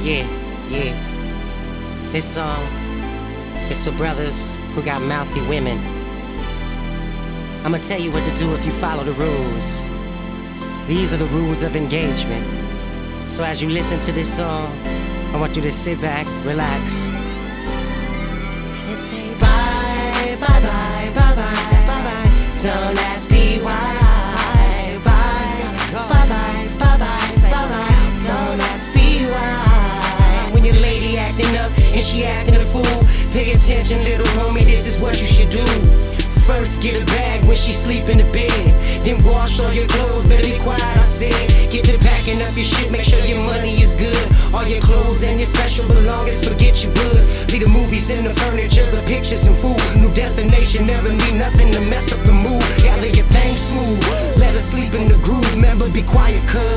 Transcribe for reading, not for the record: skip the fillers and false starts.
Yeah, yeah. This song is for brothers who got mouthy women. I'ma tell you what to do if you follow the rules. These are the rules of engagement. So as you listen to this song, I want you to sit back, relax, and say bye, bye, bye, bye, bye, bye, bye. Don't ask me why. Bye, bye, bye, bye, bye, bye, bye. Don't ask me why. When your lady acting up and she acting a fool, pay attention, little homie, this is what you should do. First get a bag when she sleep in the bed, then wash all your clothes, better be quiet, I said. Get to packing up your shit, make sure your money is good. All your clothes and your special belongings, forget your blood. Leave the movies and the furniture, the pictures and food. New destination, never need nothing to mess up the mood. Gather your thing smooth, let her sleep in the groove. Remember, be quiet, cuz